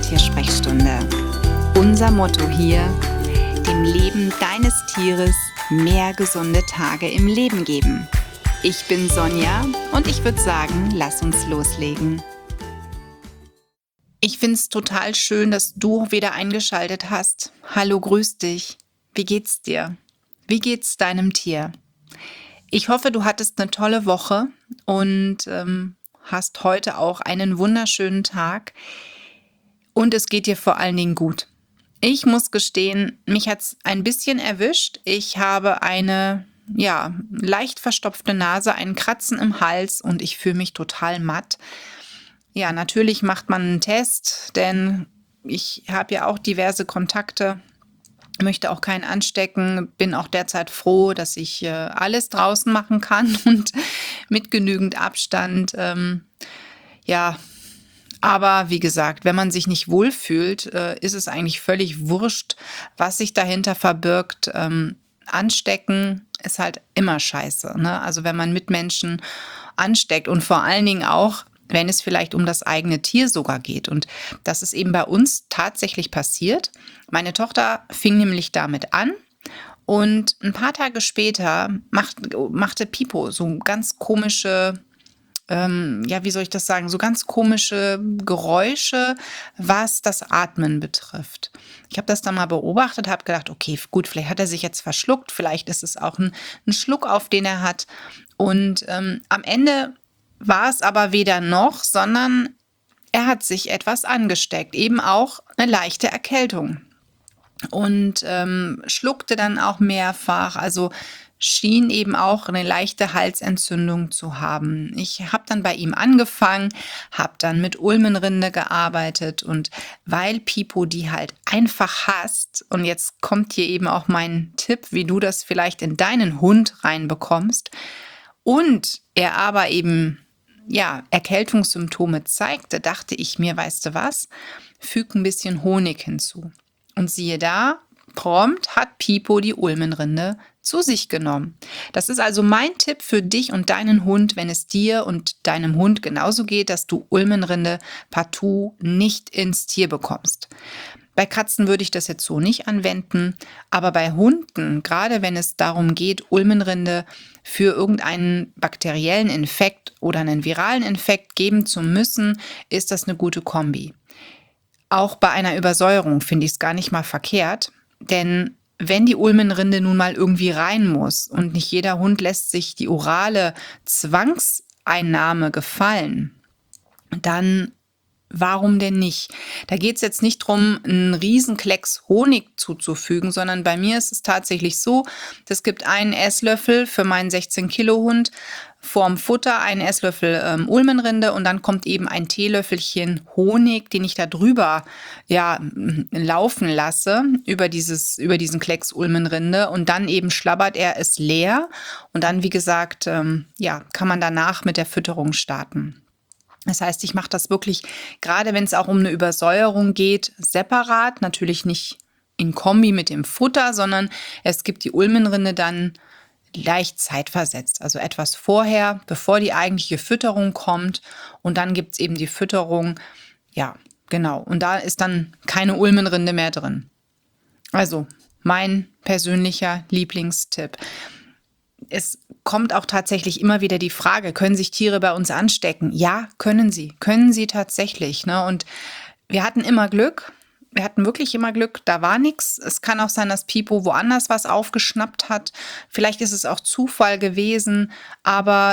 Haustiersprechstunde. Unser Motto hier: dem Leben deines Tieres mehr gesunde Tage im Leben geben. Ich bin Sonja und ich würde sagen, lass uns loslegen. Ich finde es total schön, dass du wieder eingeschaltet hast. Hallo, grüß dich. Wie geht's dir? Wie geht's deinem Tier? Ich hoffe, du hattest eine tolle Woche und hast heute auch einen wunderschönen Tag. Und es geht dir vor allen Dingen gut. Ich muss gestehen, mich hat es ein bisschen erwischt. Ich habe eine leicht verstopfte Nase, einen Kratzen im Hals und ich fühle mich total matt. Ja, natürlich macht man einen Test, denn ich habe ja auch diverse Kontakte, möchte auch keinen anstecken, bin auch derzeit froh, dass ich alles draußen machen kann und mit genügend Abstand. Aber wie gesagt, wenn man sich nicht wohlfühlt, ist es eigentlich völlig wurscht, was sich dahinter verbirgt. Anstecken ist halt immer scheiße, ne? Also wenn man Mitmenschen ansteckt und vor allen Dingen auch, wenn es vielleicht um das eigene Tier sogar geht. Und das ist eben bei uns tatsächlich passiert. Meine Tochter fing nämlich damit an und ein paar Tage später machte Pipo so ganz komische, wie soll ich das sagen, so ganz komische Geräusche, was das Atmen betrifft. Ich habe das dann mal beobachtet, habe gedacht, okay, gut, vielleicht hat er sich jetzt verschluckt, vielleicht ist es auch ein Schluck auf, den er hat. Und am Ende war es aber weder noch, sondern er hat sich etwas angesteckt, eben auch eine leichte Erkältung. Und schluckte dann auch mehrfach, also schien eben auch eine leichte Halsentzündung zu haben. Ich habe dann bei ihm angefangen, habe dann mit Ulmenrinde gearbeitet und weil Pipo die halt einfach hasst, und jetzt kommt hier eben auch mein Tipp, wie du das vielleicht in deinen Hund reinbekommst, und er aber eben Erkältungssymptome zeigte, dachte ich mir, weißt du was, füg ein bisschen Honig hinzu. Und siehe da, prompt hat Pipo die Ulmenrinde zu sich genommen. Das ist also mein Tipp für dich und deinen Hund, wenn es dir und deinem Hund genauso geht, dass du Ulmenrinde partout nicht ins Tier bekommst. Bei Katzen würde ich das jetzt so nicht anwenden, aber bei Hunden, gerade wenn es darum geht, Ulmenrinde für irgendeinen bakteriellen Infekt oder einen viralen Infekt geben zu müssen, ist das eine gute Kombi. Auch bei einer Übersäuerung finde ich es gar nicht mal verkehrt, denn wenn die Ulmenrinde nun mal irgendwie rein muss und nicht jeder Hund lässt sich die orale Zwangseinnahme gefallen, dann warum denn nicht? Da geht es jetzt nicht darum, einen Riesenklecks Honig zuzufügen, sondern bei mir ist es tatsächlich so, es gibt einen Esslöffel für meinen 16-Kilo-Hund vorm Futter, einen Esslöffel Ulmenrinde und dann kommt eben ein Teelöffelchen Honig, den ich da drüber laufen lasse, über diesen Klecks Ulmenrinde, und dann eben schlabbert er es leer und dann, wie gesagt, kann man danach mit der Fütterung starten. Das heißt, ich mache das wirklich, gerade wenn es auch um eine Übersäuerung geht, separat, natürlich nicht in Kombi mit dem Futter, sondern es gibt die Ulmenrinde dann leicht zeitversetzt, also etwas vorher, bevor die eigentliche Fütterung kommt, und dann gibt es eben die Fütterung, und da ist dann keine Ulmenrinde mehr drin. Also mein persönlicher Lieblingstipp. Es kommt auch tatsächlich immer wieder die Frage, können sich Tiere bei uns anstecken? Ja, können sie tatsächlich, ne? Und wir hatten immer Glück. Wir hatten wirklich immer Glück, da war nichts. Es kann auch sein, dass Pipo woanders was aufgeschnappt hat. Vielleicht ist es auch Zufall gewesen. Aber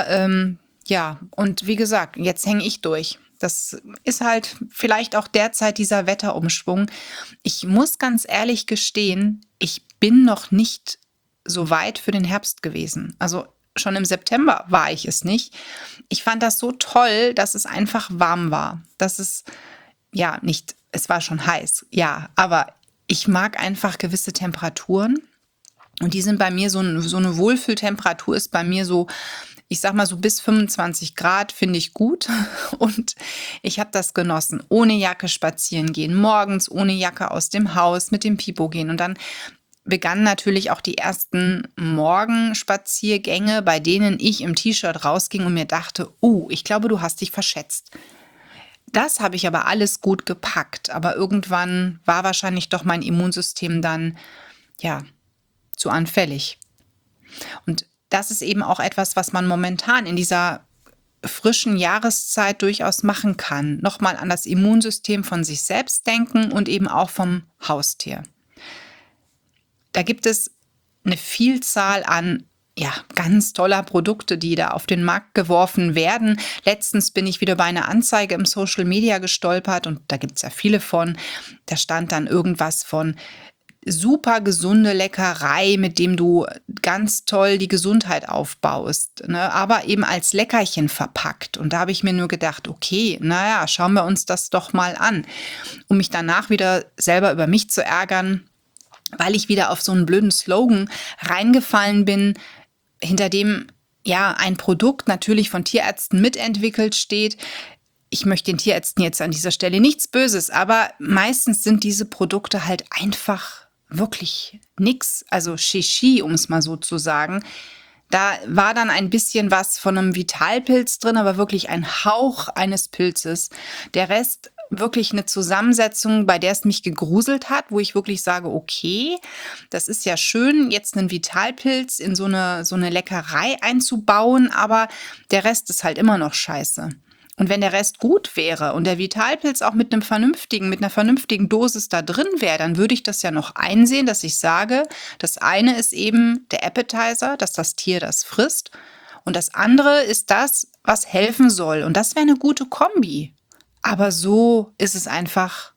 und wie gesagt, jetzt hänge ich durch. Das ist halt vielleicht auch derzeit dieser Wetterumschwung. Ich muss ganz ehrlich gestehen, ich bin noch nicht so weit für den Herbst gewesen. Also schon im September war ich es nicht. Ich fand das so toll, dass es einfach warm war. Dass es es war schon heiß, ja, aber ich mag einfach gewisse Temperaturen und die sind bei mir so eine Wohlfühltemperatur ist bei mir so, ich sag mal so bis 25 Grad finde ich gut und ich habe das genossen. Ohne Jacke spazieren gehen, morgens ohne Jacke aus dem Haus mit dem Pipo gehen, und dann begannen natürlich auch die ersten Morgenspaziergänge, bei denen ich im T-Shirt rausging und mir dachte, ich glaube, du hast dich verschätzt. Das habe ich aber alles gut gepackt. Aber irgendwann war wahrscheinlich doch mein Immunsystem dann, ja, zu anfällig. Und das ist eben auch etwas, was man momentan in dieser frischen Jahreszeit durchaus machen kann. Nochmal an das Immunsystem von sich selbst denken und eben auch vom Haustier. Da gibt es eine Vielzahl an ganz toller Produkte, die da auf den Markt geworfen werden. Letztens bin ich wieder bei einer Anzeige im Social Media gestolpert und da gibt es ja viele von. Da stand dann irgendwas von super gesunde Leckerei, mit dem du ganz toll die Gesundheit aufbaust, ne? Aber eben als Leckerchen verpackt. Und da habe ich mir nur gedacht, okay, naja, schauen wir uns das doch mal an, um mich danach wieder selber über mich zu ärgern, weil ich wieder auf so einen blöden Slogan reingefallen bin, hinter dem ein Produkt natürlich von Tierärzten mitentwickelt steht. Ich möchte den Tierärzten jetzt an dieser Stelle nichts Böses, aber meistens sind diese Produkte halt einfach wirklich nix, also Shishi, um es mal so zu sagen. Da war dann ein bisschen was von einem Vitalpilz drin, aber wirklich ein Hauch eines Pilzes. Der Rest wirklich eine Zusammensetzung, bei der es mich gegruselt hat, wo ich wirklich sage, okay, das ist ja schön, jetzt einen Vitalpilz in so eine Leckerei einzubauen, aber der Rest ist halt immer noch scheiße. Und wenn der Rest gut wäre und der Vitalpilz auch mit einer vernünftigen Dosis da drin wäre, dann würde ich das ja noch einsehen, dass ich sage, das eine ist eben der Appetizer, dass das Tier das frisst. Und das andere ist das, was helfen soll. Und das wäre eine gute Kombi. Aber so ist es einfach,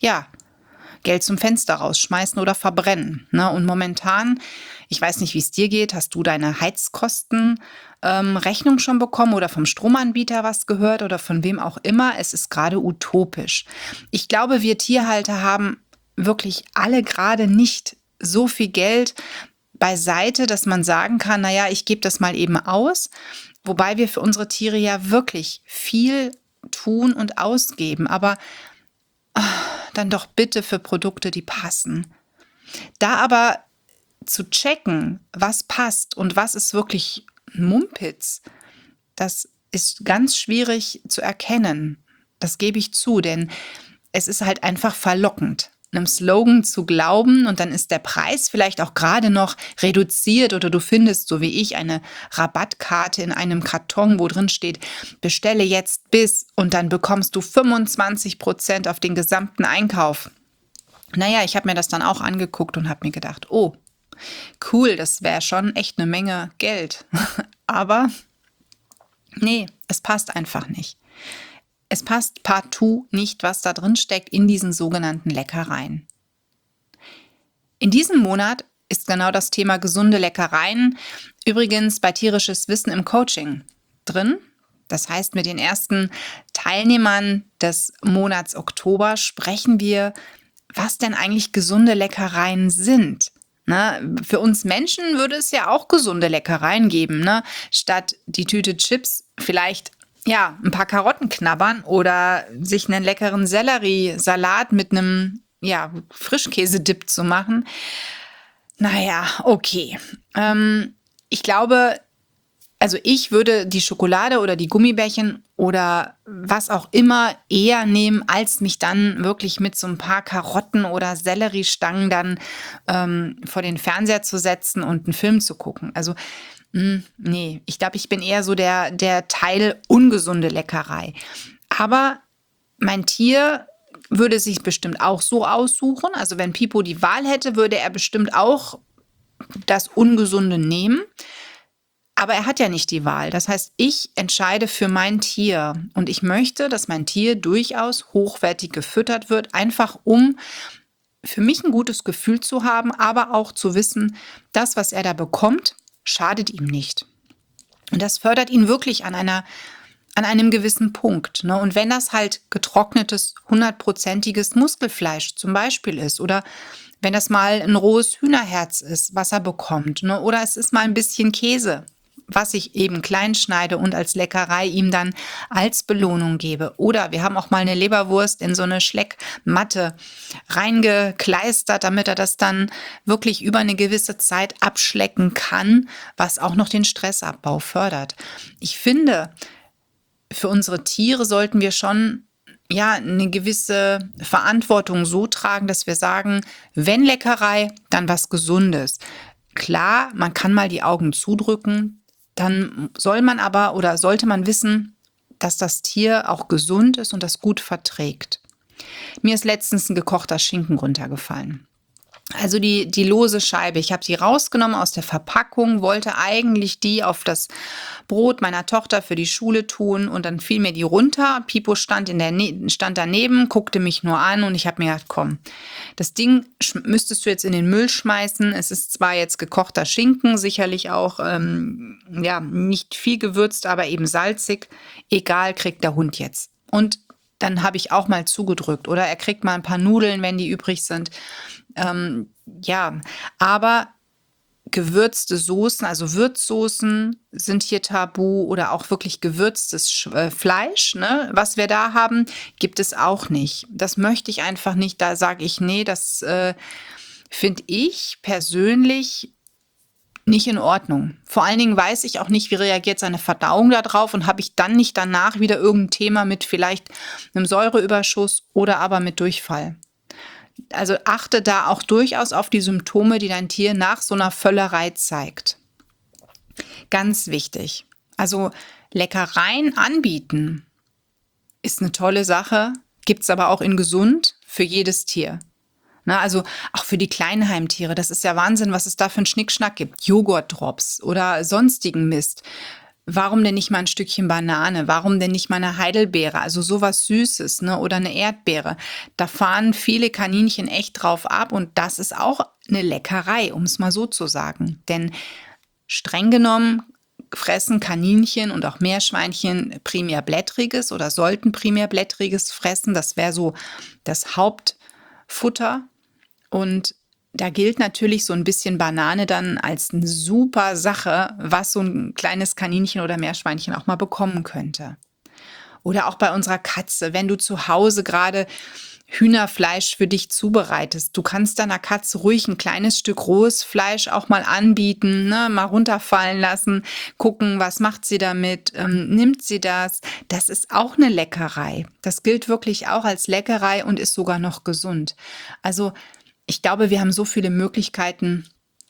Geld zum Fenster rausschmeißen oder verbrennen. Ne? Und momentan, ich weiß nicht, wie es dir geht, hast du deine Heizkosten Rechnung schon bekommen oder vom Stromanbieter was gehört oder von wem auch immer? Es ist gerade utopisch. Ich glaube, wir Tierhalter haben wirklich alle gerade nicht so viel Geld beiseite, dass man sagen kann, naja, ich gebe das mal eben aus. Wobei wir für unsere Tiere ja wirklich viel tun und ausgeben, aber dann doch bitte für Produkte, die passen. Da aber zu checken, was passt und was ist wirklich Mumpitz, das ist ganz schwierig zu erkennen. Das gebe ich zu, denn es ist halt einfach verlockend, einem Slogan zu glauben und dann ist der Preis vielleicht auch gerade noch reduziert oder du findest, so wie ich, eine Rabattkarte in einem Karton, wo drin steht, bestelle jetzt bis und dann bekommst du 25% auf den gesamten Einkauf. Naja, ich habe mir das dann auch angeguckt und habe mir gedacht, oh, cool, das wäre schon echt eine Menge Geld. Aber nee, es passt einfach nicht. Es passt partout nicht, was da drin steckt in diesen sogenannten Leckereien. In diesem Monat ist genau das Thema gesunde Leckereien übrigens bei Tierisches Wissen im Coaching drin. Das heißt, mit den ersten Teilnehmern des Monats Oktober sprechen wir, was denn eigentlich gesunde Leckereien sind. Ne? Für uns Menschen würde es ja auch gesunde Leckereien geben. Ne? Statt die Tüte Chips vielleicht ein paar Karotten knabbern oder sich einen leckeren Selleriesalat mit einem Frischkäse-Dip zu machen. Naja, okay. Ich glaube, also ich würde die Schokolade oder die Gummibärchen oder was auch immer eher nehmen, als mich dann wirklich mit so ein paar Karotten oder Selleriestangen dann vor den Fernseher zu setzen und einen Film zu gucken. Also nee, ich glaube, ich bin eher so der Teil ungesunde Leckerei. Aber mein Tier würde sich bestimmt auch so aussuchen. Also wenn Pipo die Wahl hätte, würde er bestimmt auch das Ungesunde nehmen. Aber er hat ja nicht die Wahl. Das heißt, ich entscheide für mein Tier. Und ich möchte, dass mein Tier durchaus hochwertig gefüttert wird, einfach um für mich ein gutes Gefühl zu haben, aber auch zu wissen, das, was er da bekommt, schadet ihm nicht. Und das fördert ihn wirklich an einem gewissen Punkt. Ne? Und wenn das halt getrocknetes, 100%iges Muskelfleisch zum Beispiel ist oder wenn das mal ein rohes Hühnerherz ist, was er bekommt, ne? Oder es ist mal ein bisschen Käse, was ich eben klein schneide und als Leckerei ihm dann als Belohnung gebe. Oder wir haben auch mal eine Leberwurst in so eine Schleckmatte reingekleistert, damit er das dann wirklich über eine gewisse Zeit abschlecken kann, was auch noch den Stressabbau fördert. Ich finde, für unsere Tiere sollten wir schon ja, eine gewisse Verantwortung so tragen, dass wir sagen, wenn Leckerei, dann was Gesundes. Klar, man kann mal die Augen zudrücken, dann soll man aber oder sollte man wissen, dass das Tier auch gesund ist und das gut verträgt. Mir ist letztens ein gekochter Schinken runtergefallen. Also die lose Scheibe, ich habe die rausgenommen aus der Verpackung, wollte eigentlich die auf das Brot meiner Tochter für die Schule tun und dann fiel mir die runter. Pipo stand stand daneben, guckte mich nur an und ich habe mir gedacht, komm, das Ding müsstest du jetzt in den Müll schmeißen. Es ist zwar jetzt gekochter Schinken, sicherlich auch ja, nicht viel gewürzt, aber eben salzig. Egal, kriegt der Hund jetzt. Und dann habe ich auch mal zugedrückt oder er kriegt mal ein paar Nudeln, wenn die übrig sind. Ja, aber gewürzte Soßen, also Würzsoßen sind hier tabu oder auch wirklich gewürztes Fleisch, ne? Was wir da haben, gibt es auch nicht. Das möchte ich einfach nicht. Da sage ich, nee, das finde ich persönlich nicht in Ordnung. Vor allen Dingen weiß ich auch nicht, wie reagiert seine Verdauung darauf und habe ich dann nicht danach wieder irgendein Thema mit vielleicht einem Säureüberschuss oder aber mit Durchfall. Also achte da auch durchaus auf die Symptome, die dein Tier nach so einer Völlerei zeigt. Ganz wichtig. Also Leckereien anbieten ist eine tolle Sache, gibt es aber auch in gesund für jedes Tier. Na, also auch für die kleinen Heimtiere, das ist ja Wahnsinn, was es da für einen Schnickschnack gibt. Joghurtdrops oder sonstigen Mist. Warum denn nicht mal ein Stückchen Banane? Warum denn nicht mal eine Heidelbeere? Also sowas Süßes, ne? Oder eine Erdbeere. Da fahren viele Kaninchen echt drauf ab und das ist auch eine Leckerei, um es mal so zu sagen. Denn streng genommen fressen Kaninchen und auch Meerschweinchen primär Blättriges oder sollten primär Blättriges fressen. Das wäre so das Hauptfutter. Und da gilt natürlich so ein bisschen Banane dann als eine super Sache, was so ein kleines Kaninchen oder Meerschweinchen auch mal bekommen könnte. Oder auch bei unserer Katze, wenn du zu Hause gerade Hühnerfleisch für dich zubereitest. Du kannst deiner Katze ruhig ein kleines Stück rohes Fleisch auch mal anbieten, ne? Mal runterfallen lassen, gucken, was macht sie damit, nimmt sie das. Das ist auch eine Leckerei. Das gilt wirklich auch als Leckerei und ist sogar noch gesund. Also ich glaube, wir haben so viele Möglichkeiten,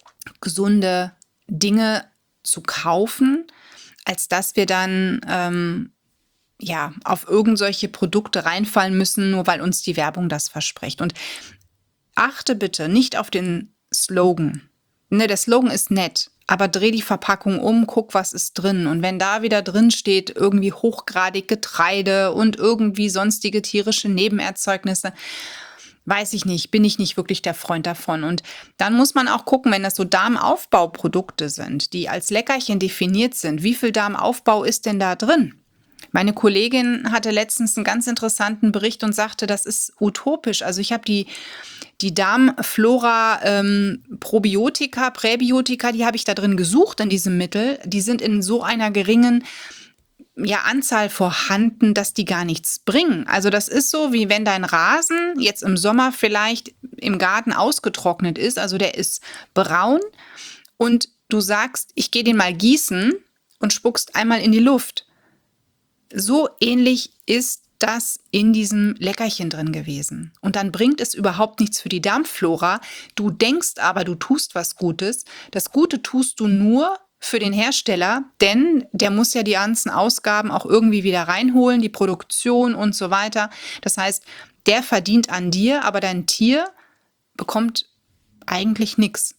gesunde Dinge zu kaufen, als dass wir dann ja, auf irgendwelche Produkte reinfallen müssen, nur weil uns die Werbung das verspricht. Und achte bitte nicht auf den Slogan. Ne, der Slogan ist nett, aber dreh die Verpackung um, guck, was ist drin. Und wenn da wieder drin steht, irgendwie hochgradig Getreide und irgendwie sonstige tierische Nebenerzeugnisse, weiß ich nicht, bin ich nicht wirklich der Freund davon. Und dann muss man auch gucken, wenn das so Darmaufbauprodukte sind, die als Leckerchen definiert sind, wie viel Darmaufbau ist denn da drin? Meine Kollegin hatte letztens einen ganz interessanten Bericht und sagte, das ist utopisch. Also ich habe die Darmflora Probiotika, Präbiotika, die habe ich da drin gesucht in diesem Mittel. Die sind in so einer geringen Anzahl vorhanden, dass die gar nichts bringen. Also das ist so, wie wenn dein Rasen jetzt im Sommer vielleicht im Garten ausgetrocknet ist, also der ist braun und du sagst, ich gehe den mal gießen und spuckst einmal in die Luft. So ähnlich ist das in diesem Leckerchen drin gewesen. Und dann bringt es überhaupt nichts für die Darmflora. Du denkst aber, du tust was Gutes. Das Gute tust du nur für den Hersteller, denn der muss ja die ganzen Ausgaben auch irgendwie wieder reinholen, die Produktion und so weiter. Das heißt, der verdient an dir, aber dein Tier bekommt eigentlich nichts.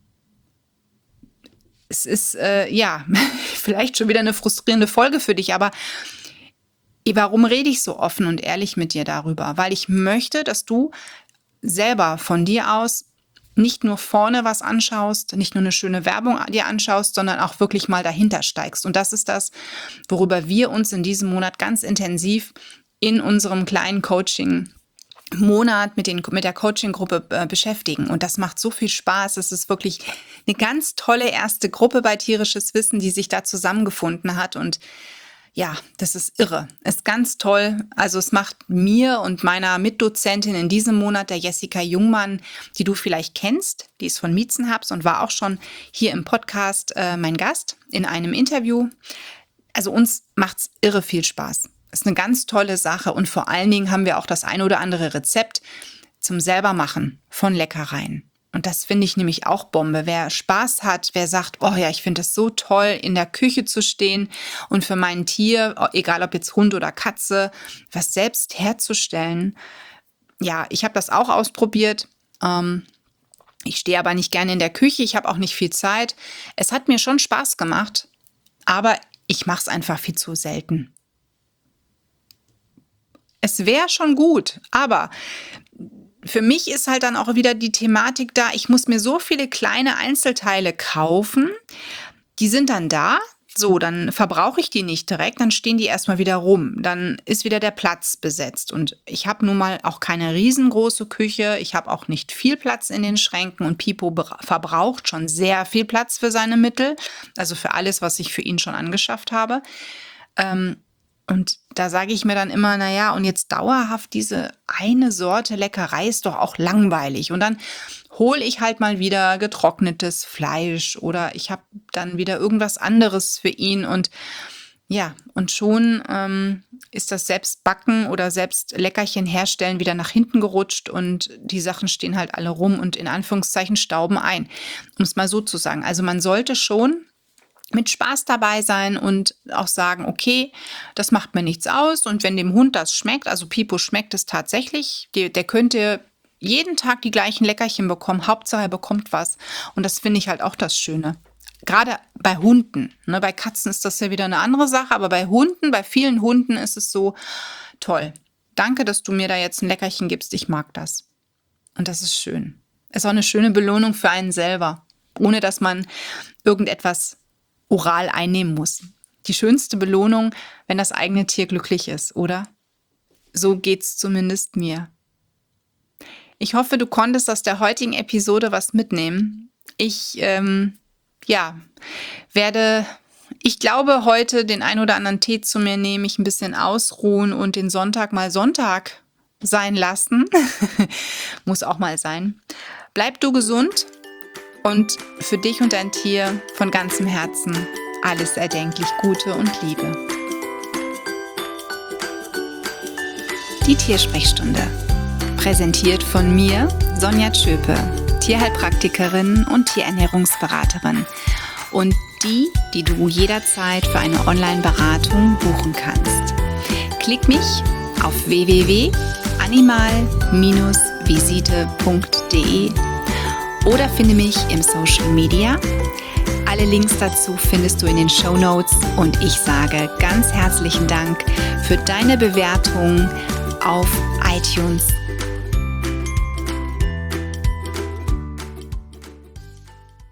Es ist, vielleicht schon wieder eine frustrierende Folge für dich, aber warum rede ich so offen und ehrlich mit dir darüber? Weil ich möchte, dass du selber von dir aus nicht nur vorne was anschaust, nicht nur eine schöne Werbung dir anschaust, sondern auch wirklich mal dahinter steigst. Und das ist das, worüber wir uns in diesem Monat ganz intensiv in unserem kleinen Coaching-Monat mit der Coaching-Gruppe beschäftigen. Und das macht so viel Spaß. Es ist wirklich eine ganz tolle erste Gruppe bei Tierisches Wissen, die sich da zusammengefunden hat. Und ja, das ist irre. Ist ganz toll. Also es macht mir und meiner Mitdozentin in diesem Monat, der Jessica Jungmann, die du vielleicht kennst, die ist von Miezenhubs und war auch schon hier im Podcast mein Gast in einem Interview. Also uns macht's irre viel Spaß. Ist eine ganz tolle Sache und vor allen Dingen haben wir auch das ein oder andere Rezept zum Selbermachen von Leckereien. Und das finde ich nämlich auch Bombe. Wer Spaß hat, wer sagt, oh ja, ich finde es so toll, in der Küche zu stehen und für mein Tier, egal ob jetzt Hund oder Katze, was selbst herzustellen. Ja, ich habe das auch ausprobiert. Ich stehe aber nicht gerne in der Küche. Ich habe auch nicht viel Zeit. Es hat mir schon Spaß gemacht, aber ich mache es einfach viel zu selten. Es wäre schon gut, aber für mich ist halt dann auch wieder die Thematik da, ich muss mir so viele kleine Einzelteile kaufen, die sind dann da, so, dann verbrauche ich die nicht direkt, dann stehen die erstmal wieder rum, dann ist wieder der Platz besetzt und ich habe nun mal auch keine riesengroße Küche, ich habe auch nicht viel Platz in den Schränken und Pipo verbraucht schon sehr viel Platz für seine Mittel, also für alles, was ich für ihn schon angeschafft habe. Und da sage ich mir dann immer, naja, und jetzt dauerhaft diese eine Sorte Leckerei ist doch auch langweilig. Und dann hole ich halt mal wieder getrocknetes Fleisch oder ich habe dann wieder irgendwas anderes für ihn. Und ja, und schon ist das Selbstbacken oder selbst Leckerchen herstellen wieder nach hinten gerutscht und die Sachen stehen halt alle rum und in Anführungszeichen stauben ein, um es mal so zu sagen. Also man sollte schon mit Spaß dabei sein und auch sagen, okay, das macht mir nichts aus. Und wenn dem Hund das schmeckt, also Pipo schmeckt es tatsächlich, der könnte jeden Tag die gleichen Leckerchen bekommen. Hauptsache, er bekommt was. Und das finde ich halt auch das Schöne. Gerade bei Hunden. Ne? Bei Katzen ist das ja wieder eine andere Sache, aber bei Hunden, bei vielen Hunden ist es so toll. Danke, dass du mir da jetzt ein Leckerchen gibst. Ich mag das. Und das ist schön. Ist auch eine schöne Belohnung für einen selber, ohne dass man irgendetwas oral einnehmen muss. Die schönste Belohnung, wenn das eigene Tier glücklich ist, oder? So geht's zumindest mir. Ich hoffe, du konntest aus der heutigen Episode was mitnehmen. Ich glaube, heute den ein oder anderen Tee zu mir nehmen, mich ein bisschen ausruhen und den Sonntag mal Sonntag sein lassen. Muss auch mal sein. Bleib du gesund. Und für dich und dein Tier von ganzem Herzen alles erdenklich Gute und Liebe. Die Tiersprechstunde. Präsentiert von mir, Sonja Tschöpe, Tierheilpraktikerin und Tierernährungsberaterin. Und die du jederzeit für eine Online-Beratung buchen kannst. Klick mich auf www.animal-visite.de oder finde mich im Social Media. Alle Links dazu findest du in den Shownotes und ich sage ganz herzlichen Dank für deine Bewertung auf iTunes